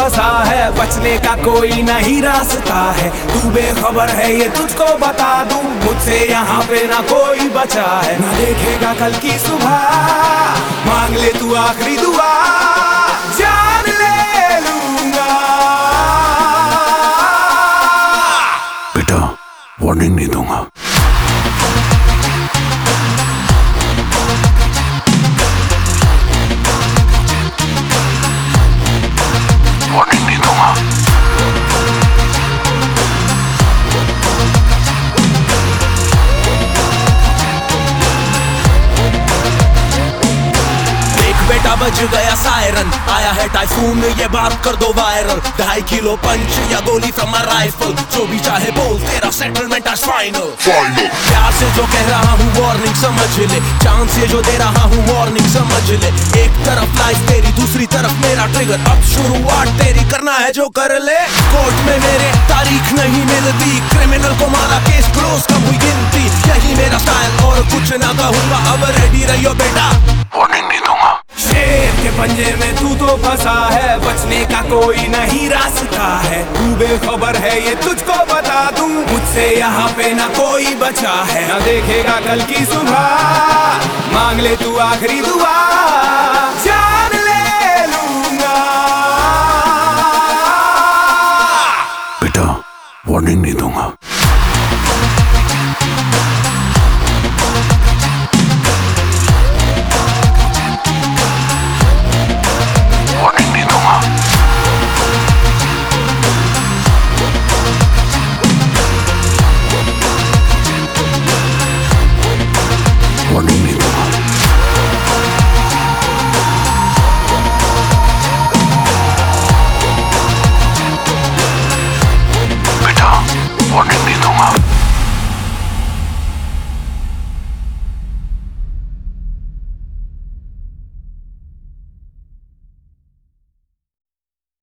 फंसा है, बचने का कोई नहीं रास्ता है। तू बेखबर है ये तुझको बता दूं, मुझसे यहाँ पे ना कोई बचा है। ना देखेगा कल की सुबह, मांग ले तू आखिरी दुआ, जान ले लूंगा। बेटा वार्निंग नहीं दूंगा। वार्निंग नहीं दूंगा। बेटा बज गया सायरन, आया है टाइफून, ये बात कर दो वायरल। 2.5 किलो पंच या गोली फ्रॉम अ राइफल, जो भी चाहे बोल, तेरा सेटलमेंट आज फाइनल। प्यार से जो कह रहा हूँ वार्निंग समझ ले, चांद से जो दे रहा हूँ वार्निंग समझ ले। एक तरफ लाइफ तेरी, दूसरी तरफ मेरा ट्रिगर, अब शुरुआत तेरी, करना है जो कर ले। कोर्ट में मेरे तारीख नहीं मिलती, क्रिमिनल को मारा केस क्लोज कब हुई गिनती। यही मेरा स्टाइल और कुछ ना कहूँगा, अब रेडी रहियो बेटा, वार्निंग नहीं दूंगा। शेर के पंजे में तू तो फंसा है, बचने का कोई नहीं रास्ता है। तू बेखबर है ये तुझको बता दूं, मुझसे यहाँ पे ना कोई बचा है। ना देखेगा कल की सुबह, मांग ले तू आखिरी दुआ, जान ले लूंगा। बेटा वार्निंग नहीं दूंगा।